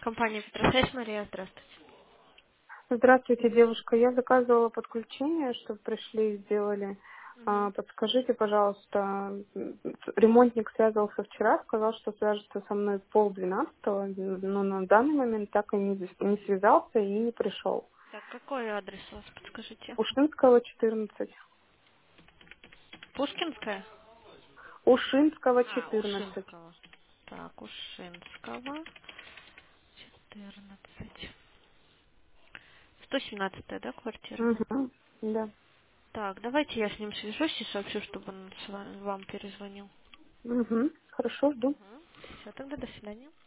Компания Петросвязь, Мария, здравствуйте. Здравствуйте, девушка. Я заказывала подключение, чтобы пришли и сделали. Мгм. Подскажите, пожалуйста, ремонтник связывался вчера, сказал, что свяжется со мной 11:30, но на данный момент так и не связался и не пришел. Так, какой адрес у вас, подскажите? Ушинского, 14. Пушкинская? Ушинского, А, 14. Ушинского. Так, Ушинского, 14. 117, да, квартира? Угу. Да. Так, давайте я с ним свяжусь и сообщу, чтобы он вам перезвонил. Угу. Хорошо, жду. Все, тогда до свидания.